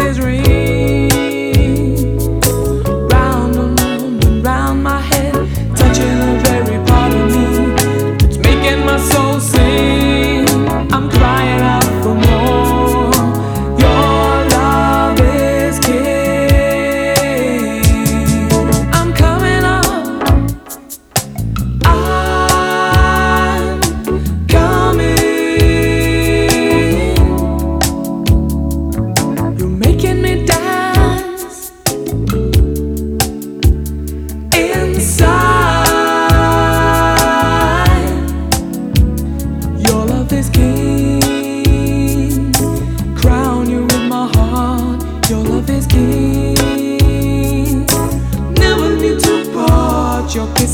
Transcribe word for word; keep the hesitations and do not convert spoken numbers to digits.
kisses ring round and round my head, touching the very part of me that's making my soul sing. I'm crying out for more. Your love is king. I'm coming up. I'm coming. You're making me dance inside. Your love is king. Crown you with my heart. Your love is king. Never need to part. Your kiss